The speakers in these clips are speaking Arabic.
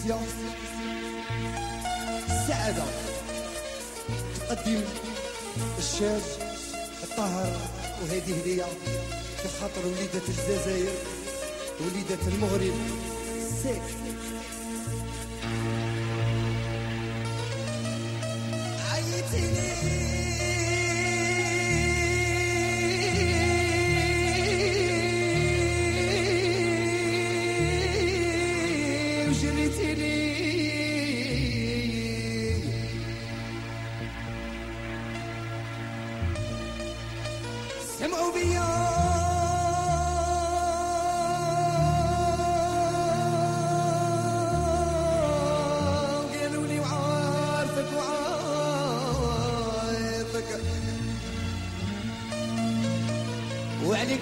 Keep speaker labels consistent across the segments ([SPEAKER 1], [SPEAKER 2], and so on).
[SPEAKER 1] إديسيون السعادة تقدم الشاب الطاهر، وهذه هدية بخاطر وليدة الجزائر وليدة المغرب سيك. عيتيني سمعوا بيا قالوا لي وعارفك وعارفك وعليك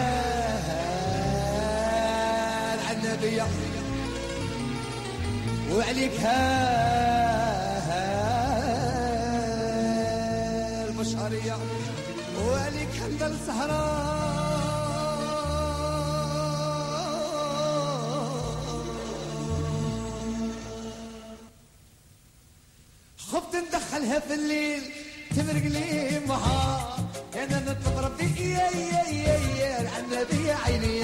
[SPEAKER 1] هال عنبية وعليك هال مشعرية وعليك حمد الصحراء خفت ندخلها في الليل تمرق لي معها انا نطلب ربي يا العنبي عيني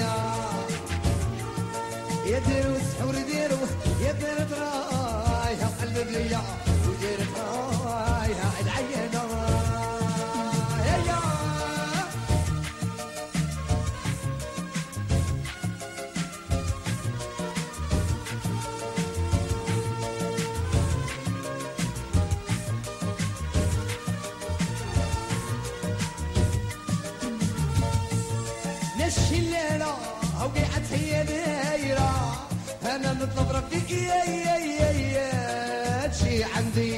[SPEAKER 1] يا ديرو سحور ديرو يا دير رايها قلب ليا ودير رايها العينه نشي الليلة وقعت هي دايرة أنا نطلب ربي يا تشي عندي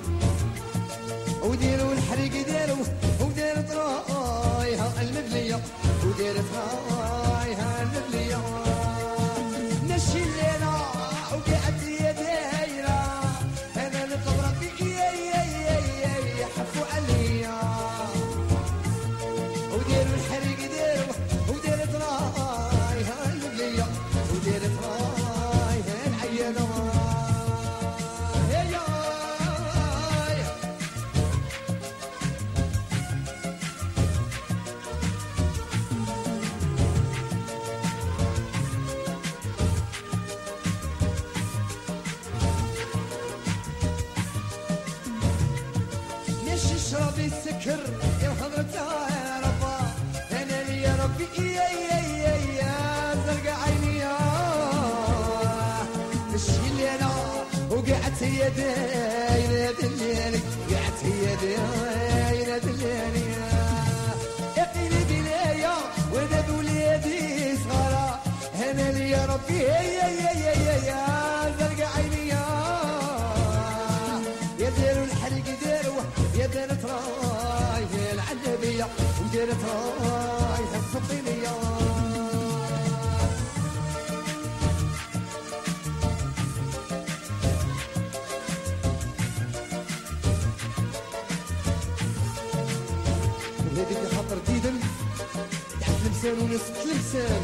[SPEAKER 1] وديروا الحريق ديروا ودير طرايها المبلية ودير طرايها المبلية نشي الليلة وقعت هي دايرة أنا نطلب ربي يا حفوا عليا وديروا الحريق ديروا ودير طرايها المبلية ودير طرايها العينة نشي شربي السكر يا خضرتها يا ربا انا لي يا ربي يا زرقاء عيني نشي الليلة وقعت هي دايرة دليلي قعت هي دايرة دليلي يا قلبي ليا وانا بولادي صغارة انا لي يا ربي يا زرقاء عيني يا ديروا الحريق ديروا يا دير طرايها العنبية ودير طرايها السطينية وهذيك خاطر ديدن تحت لمسان ونسبة لمسان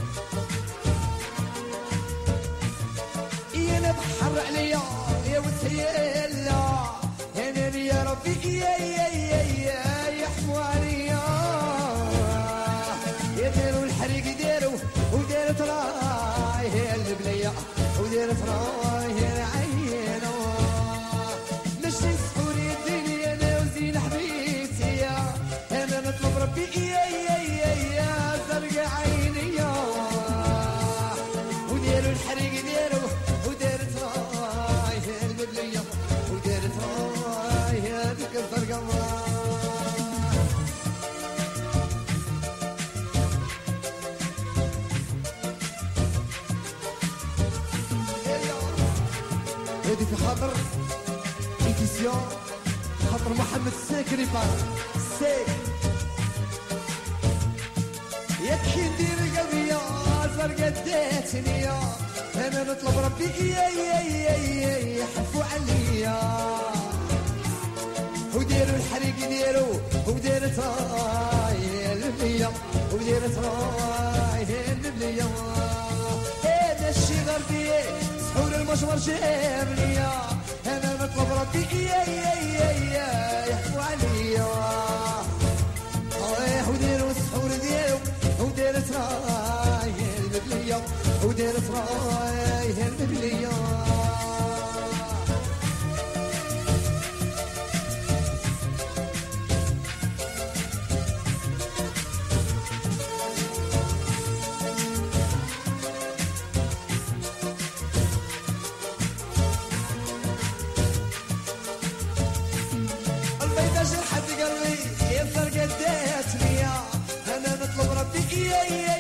[SPEAKER 1] يا انا بحر عليا يا وسهيلا انا لي يا ربي يا حواليا يا ديروا الحريق ديروا ودير طرايها البلية ودير طرايها العينة مشي سحوري الدنيا انا وزين حبيبتي انا نطلب ربي يا زرقاء عيني وديروا الحريق ديروا ودير طرايها البلية ودير طرايها ذيك الزرقاء هذه في خاطر إديسيون خاطر محمد ساكري بار ساك يا كي ندير قلبي يا زرقاء داتني انا نطلب ربي يا حفوا عليا وديروا الحريق ديروا ودير طرايها البلية ودير طرايها البلية هذا الشي غربي سحور مشوار جابني انا نطلب ربي يحفو عليا وديروا السحور ديالو ودير سرايا المبليه ودير سرايا المبليه البيضة جرحت قلبي يا فرقة داتني انا نطلب ربي